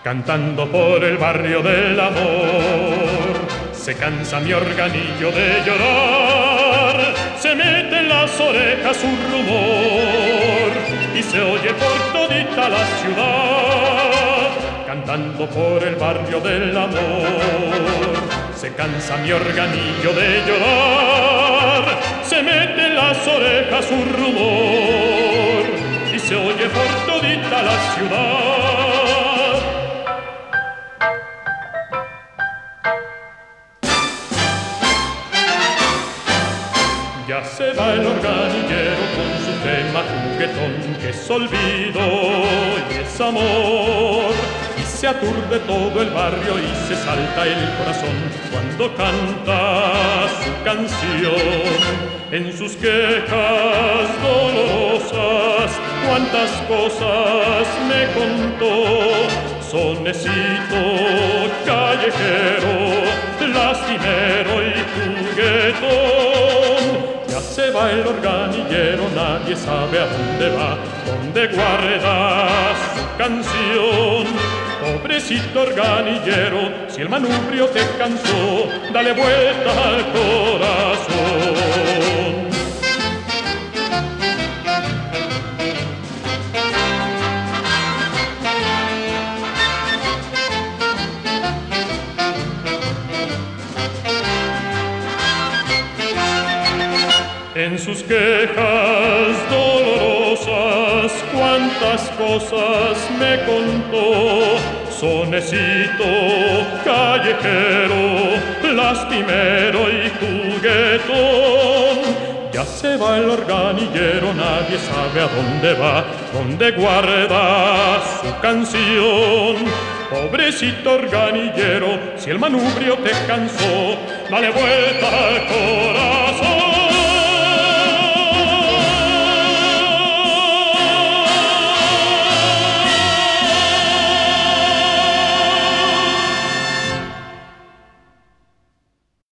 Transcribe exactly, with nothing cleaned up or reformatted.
cantando por el barrio del amor. Se cansa mi organillo de llorar, se mete en las orejas un rumor y se oye por todita la ciudad, cantando por el barrio del amor. Se cansa mi organillo de llorar, se mete en las orejas un rumor y se oye por todita la ciudad. Ya se va el organillero con su tema juguetón, que es olvido y es amor, y se aturde todo el barrio y se salta el corazón cuando canta su canción. En sus quejas dolorosas cuántas cosas me contó, sonecito callejero, lastimero y juguetón. Ya se va el organillero, nadie sabe a dónde va, dónde guarda su canción. Pobrecito organillero, si el manubrio te cansó, dale vuelta al corazón. En sus quejas dolorosas cuántas cosas me contó, sonecito callejero, lastimero y juguetón. Ya se va el organillero, nadie sabe a dónde va, dónde guarda su canción. Pobrecito organillero, si el manubrio te cansó, dale vuelta al